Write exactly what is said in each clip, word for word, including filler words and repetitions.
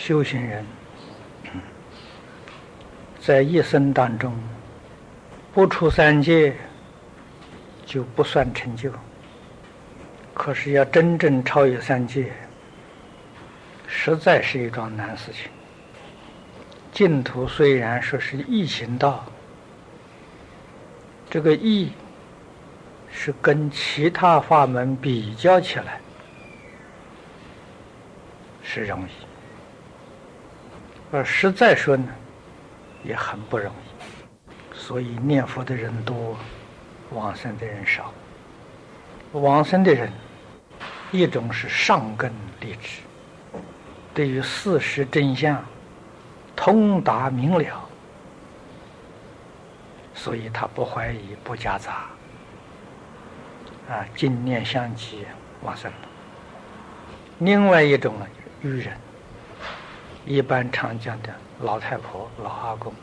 修行人在一生当中不出三界就不算成就，可是要真正超越三界，实在是一桩难事情。净土虽然说是易行道，这个易是跟其他法门比较起来是容易，而实在说呢也很不容易。所以念佛的人多，往生的人少。往生的人一种是上根立志，对于事实真相通达明了，所以他不怀疑不夹杂啊，净念相继往生了。另外一种呢，愚人，一般常讲的老太婆、老阿公，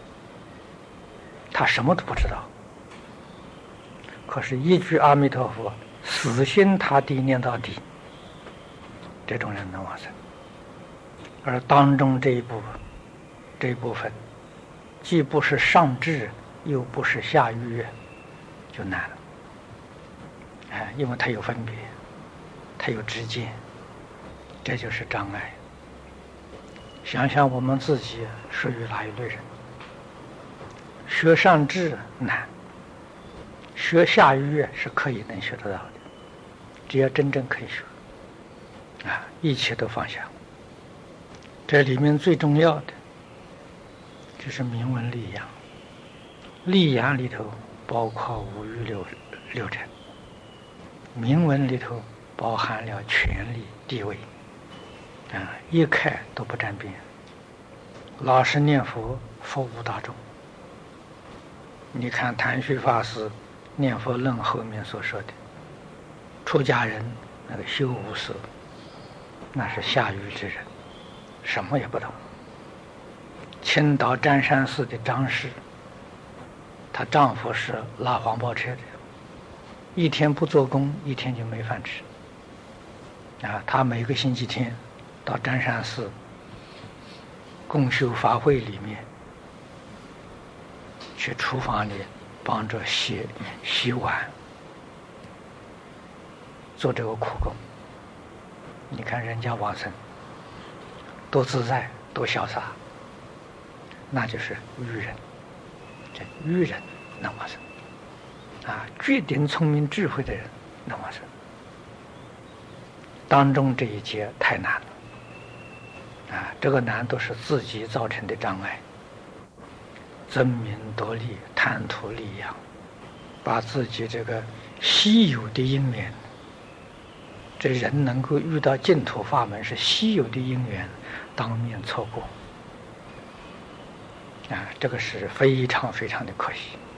他什么都不知道，可是一句阿弥陀佛，死心塌地念到底，这种人能往生。而当中这一部分这一部分既不是上智又不是下愚，就难了。哎，因为他有分别，他有知见，这就是障碍。想想我们自己属于哪一类人？学上智难，学下愚是可以能学得到的，只要真正可以学啊，一切都放下。这里面最重要的就是明文立养。立养里头包括五欲六六尘，明文里头包含了权力地位啊，一概都不沾边。老实念佛，服务大众。你看谭旭法师念佛论后面所说的，出家人那个修无色，那是下愚之人，什么也不懂。青岛占山寺的张氏，她丈夫是拉黄包车的，一天不做工，一天就没饭吃啊。她每个星期天到占山寺共修法会里面去厨房里帮着洗洗碗，做这个苦工。你看人家往生多自在多潇洒，那就是愚人。这愚人能往生啊，绝顶聪明智慧的人能往生。当中这一节太难了啊，这个难都是自己造成的障碍，争名夺利，贪图利养，把自己这个稀有的因缘，这人能够遇到净土法门是稀有的因缘，当面错过啊，这个是非常非常的可惜。